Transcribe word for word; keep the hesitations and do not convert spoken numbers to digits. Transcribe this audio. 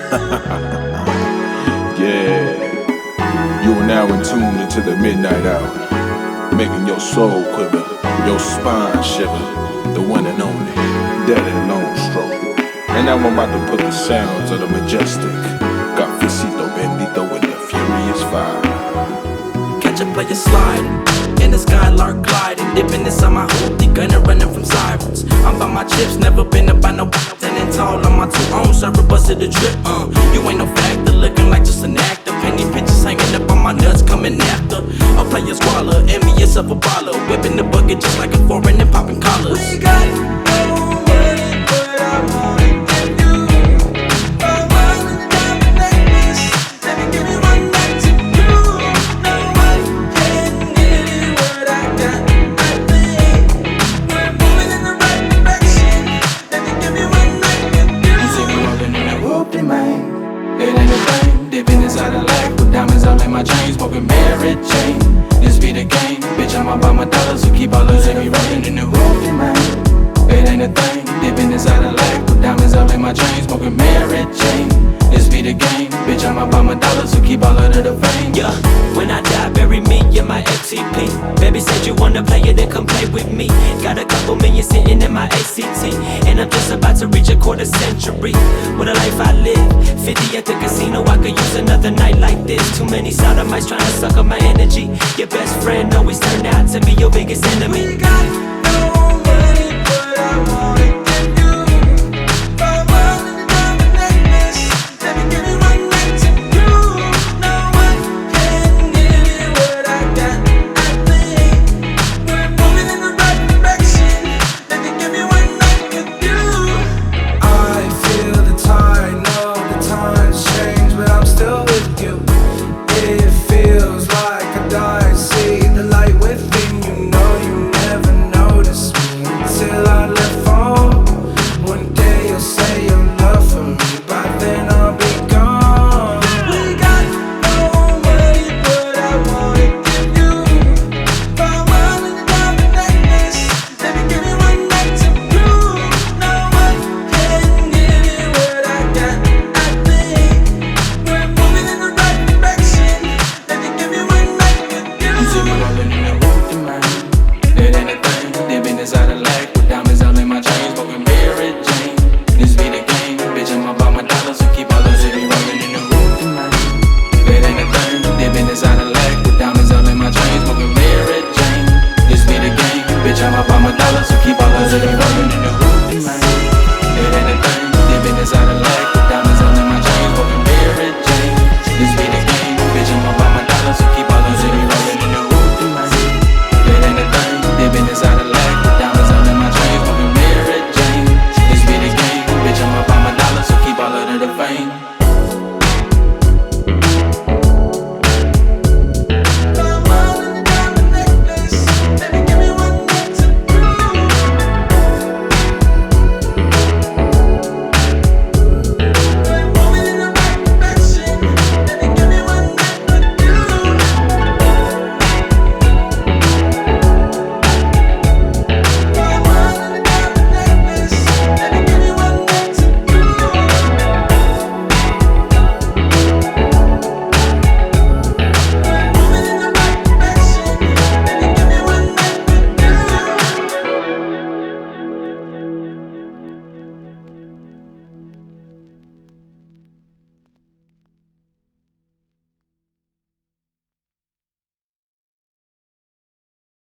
Yeah, you are now in tune into the midnight hour, making your soul quiver, your spine shiver. The one and only Daddy Long Stroke. And now I'm about to put the sounds of the majestic Cafecito Bendito in the Furious Five. Catch a player sliding, in the skylark gliding, dipping inside my hoopty, gunner running from sirens. I'm by my chips, never been about no standing tall on my two own server, busted the drip. Uh, you ain't no factor, looking like just an actor. Penny pictures hanging up on my nuts, coming after. A player squalor, envious of a baller, whipping the bucket just like a foreign and popping collars. We got no money, but I want it from you. No one diamond necklace, let me give you one night to do. No one can give you what I got. I think we're moving in the right direction. Let me give you one night with you. You see me rolling in that whoopty, man. It ain't a thing, dipping inside the leg with diamonds all in my chain, smoking Mary Jane. This be the game, bitch. I'm about my dollars, so keep all losing me rolling in the whoopty, man. It ain't a thing, dipping inside the leg with diamonds all in my chain, smoking Mary Jane. This be the game, bitch. I'm about my dollars, so keep all of the fame. Yeah, when I die, bury me in my X T P. Baby said you wanna play it, then come play with me. Got a couple million sitting in my A C T, and I'm just about to reach a quarter century. What a life I live, fifty at the casino, I could use another night like this. Too many sodomites trying to suck up my energy. Your best friend always turned out to be your biggest enemy. We got